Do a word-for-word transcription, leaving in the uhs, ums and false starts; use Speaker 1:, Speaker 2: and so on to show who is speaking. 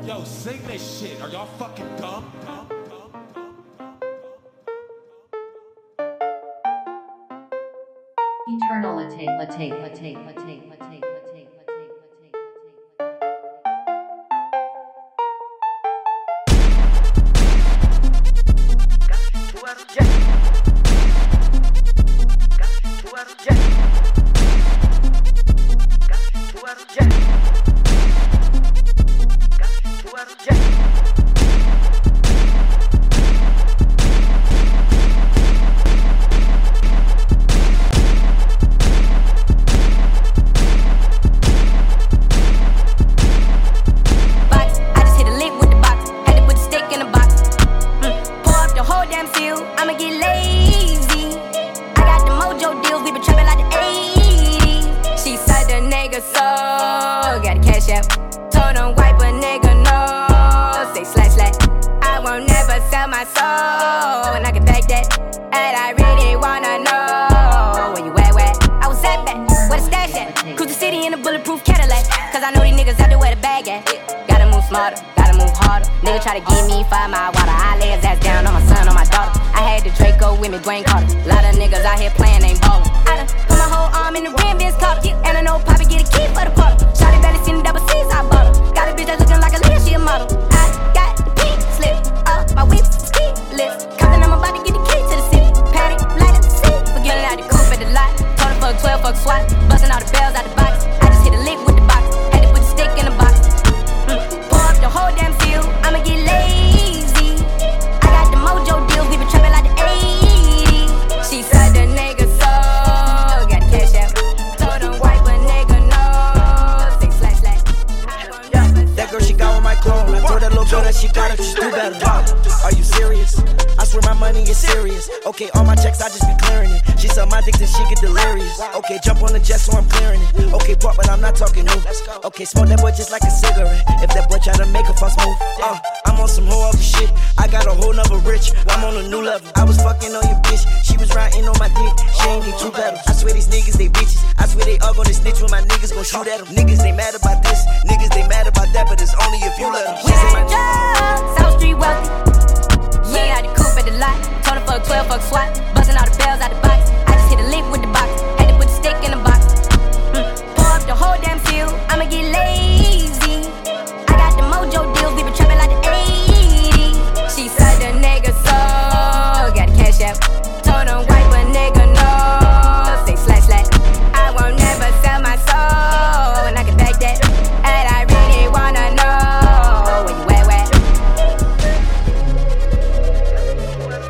Speaker 1: Yo, sing this shit. Are y'all fucking dumb? dumb?
Speaker 2: Eternality, latte, latte, latte, latte, latte, latte, latte.
Speaker 3: I'ma get lazy. I got the mojo deals, we been trapping like the eighties. She said the nigga so got a cash out. Told him wipe a nigga no. Say slash slash. I won't never sell my soul, and I can back that. And I really wanna know where you at, where I was at back, where the stash at. Cruise the city in a bulletproof Cadillac. Cause I know these niggas out there where the bag at. Gotta move smarter, gotta move harder. Nigga try to give me five mile water. I lay his ass down on my son, on my daughter. I had the Draco with me, Dwayne Carter. Lot of niggas out here playing, ain't ballin'. I done put my whole arm in the rim, Vince Carter. And I know Poppy get a key for the quarter. Shawty belly seen the double C's, I bought her. Got a bitch that's looking like a Leah, she a model. I got the pink slip, uh, my whip's ski lift. Compton, I'm about to get the key to the city. Patty, light up the city. Forgetting out the coupe at the lot. Told her fuck twelve, fuck SWAT. Bustin' all the bells out the box. I just hit a lick with the box. Had to put the stick in the box. Mm. Pour up the whole damn field, I'ma get lazy. I got the mojo deals, we been trapping like the eighties. She said the nigga so got the cash out. Told him wipe a nigga no. Say slash slash.
Speaker 4: Yeah, that girl she got on my clone. I told that little girl that she got it, just do better. Are you serious? I swear my money is serious. Okay, all my checks I just be clearing it. She suck my dick till she get delirious. Okay, jump on the jet so I'm clearing it. Okay, pop, but I'm not talking new. Okay, smoke that boy just like a cigarette. If that boy try to make a fuss move, uh, I'm on some whole other shit. I got a whole nother rich. I'm on a new level. I was fucking on your bitch. She was riding on my dick. She ain't need two pedals. I swear these niggas they bitches. I swear they all gonna snitch when my niggas gon' shoot at them. Niggas they mad about this. Niggas they mad about that, but it's only if you let them.
Speaker 3: We got drugs, South Street wealthy. Yeah, got the coupe at the lot. Told her fuck twelve, fuck SWAT. Bustin' all the bells out the box.